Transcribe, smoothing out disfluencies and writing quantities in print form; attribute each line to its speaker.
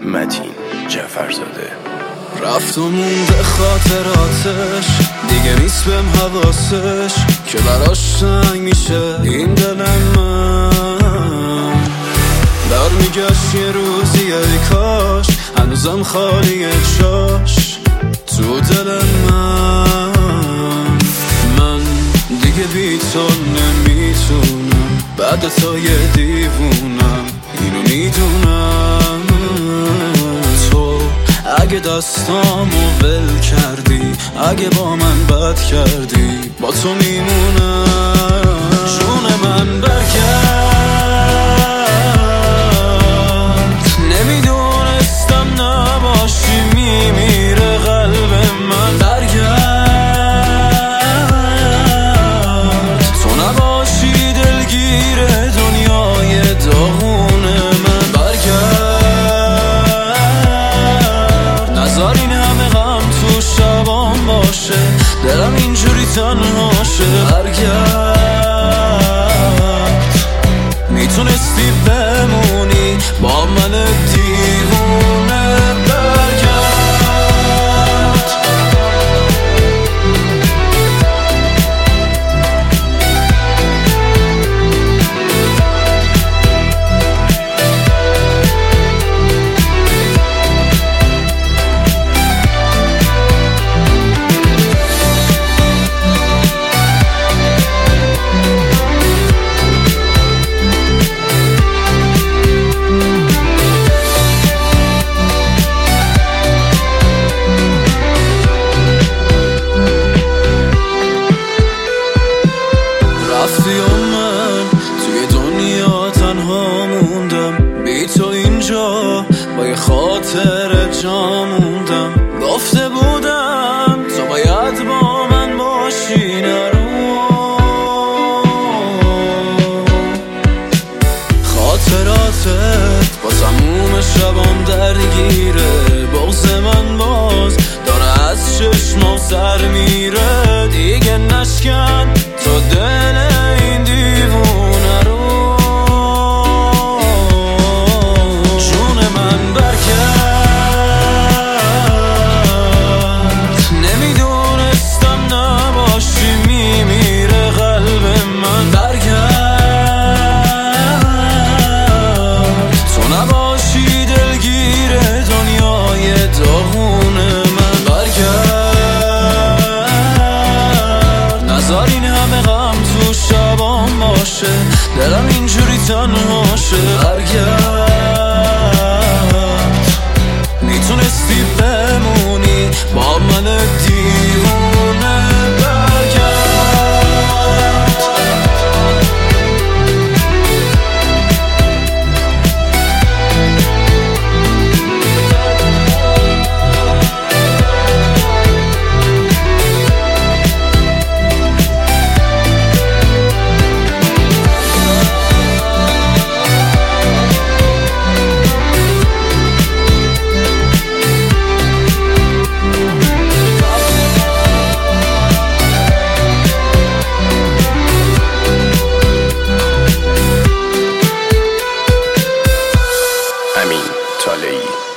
Speaker 1: متین جعفرزاده.
Speaker 2: رفت و مونده خاطراتش، دیگه نیست بهم حواسش که براش سنگ میشه این دل من. در میگشت یه روزی ای کاش هنوزم خالی جاش تو دل من دیگه بی تو نمیتونم، بعد تا یه دیوونم اینو میدونم. تو اگه دستامو ول کردی، اگه با من بد کردی، با تو میمونم. جون من برگرد، نمیدونستم نباشی میمیره قلب من. برگرد، تو نباشی دلگیر دنیای داغون من. برگرد، نذار این همه غم تو شبام باشه، دلم اینجوری تنهاشه. برگرد، میتونستی بمونی با من دیوونه. رفتی و من توی دنیا تنها موندم، بی تو اینجا با یه خاطر جا موندم. گفته بودم تو باید با من باشی، نرو. خاطراتت با تموم شبام درگیره، بغض من باز داره از چشمام سر میره. دیگه نشکن تو دل این دیوونه رو. جون من برگرد، نمیدونستم نباشی میمیره قلب من. برگرد، تو نباشی دلگیر دنیای داغون من. برگرد، نذار این همه غم تو شبام باشه، دلم اینجوری تنهاشه. برگرد، میتونستی بمونی با من دیوونه.
Speaker 1: امین طالعی.